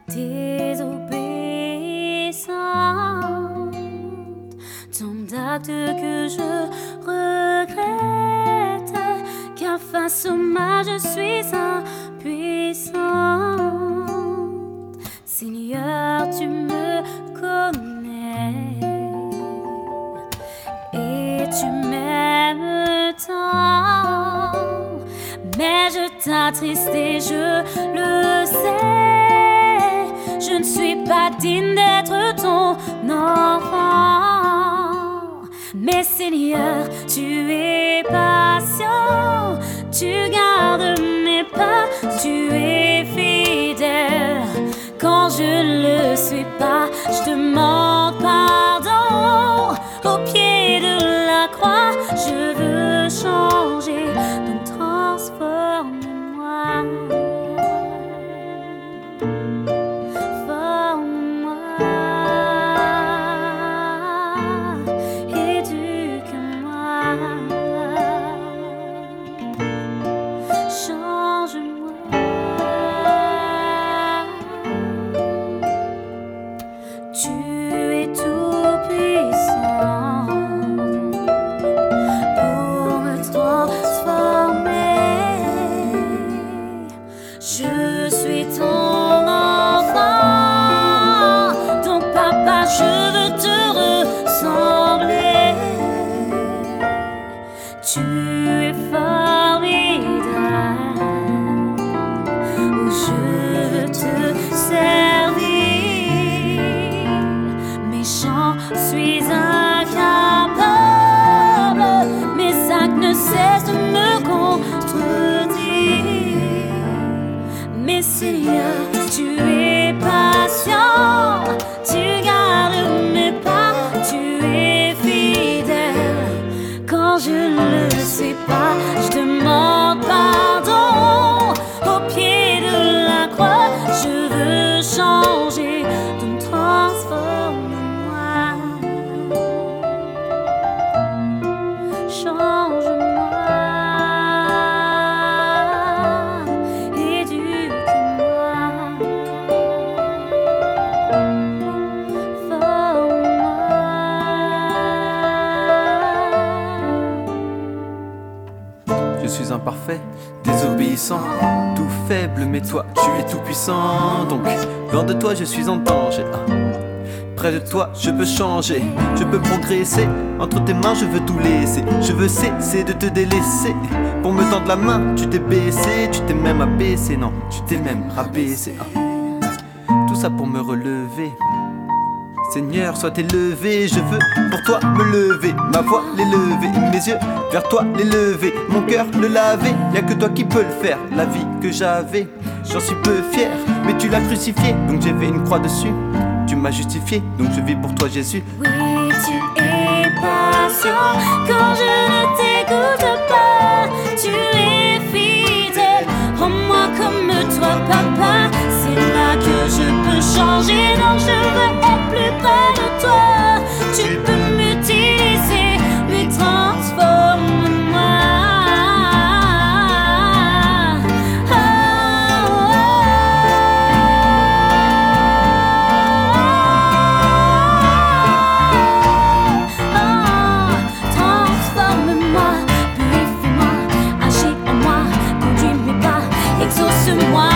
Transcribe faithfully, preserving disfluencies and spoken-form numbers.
désobéissante, tant d'actes que je regrette, car face au mal je suis impuissante. Seigneur, tu me connais et tu m'aimes tant, mais je t'attriste et je le sais. Je ne suis pas digne d'être ton enfant, mais Seigneur, tu es patient, tu gardes mes pas, tu es fidèle. Quand je ne le suis pas, je te demande pardon. Au pied de la croix, je veux changer, donc transforme-moi. Forme-moi, éduque-moi, change-moi. Tu es tout puissant pour me transformer. Je suis ton enfant, donc papa, je veux te ressembler. Tu es formidable, oh, je veux te servir. Méchant, je suis incapable, mes actes ne cessent de me contredire. Mais Seigneur, tu es patient, tu gardes mes pas, tu es fidèle. Quand je ne le suis pas, je demande pardon. Au pied de la croix, je veux changer, donc transforme-moi, change-moi, éduque-moi, forme-moi. Je suis imparfait, désobéissant, tout faible, mais toi, tu es tout puissant. Donc, loin de toi, je suis en danger. Ah. Près de toi, je peux changer, je peux progresser. Entre tes mains, je veux tout laisser. Je veux cesser de te délaisser. Pour me tendre la main, tu t'es baissé, tu t'es même abaissé. Non, tu t'es même rabaissé. Ah. Tout ça pour me relever. Seigneur, sois élevé, je veux pour toi me lever, ma voix l'élever, mes yeux vers toi les lever, mon cœur le laver, y'a que toi qui peux le faire, la vie que j'avais, j'en suis peu fier, mais tu l'as crucifié, donc j'ai fait une croix dessus, tu m'as justifié, donc je vis pour toi Jésus. Oui, tu es patient, quand je ne t'écoute pas, tu es fidèle, rends-moi comme toi papa, c'est là que je peux changer, donc je veux être plus près de toi, tu peux m'utiliser, mais transforme-moi. Oh, oh, oh, transforme-moi, purifie-moi, agis en moi, conduis mes pas, exauce-moi.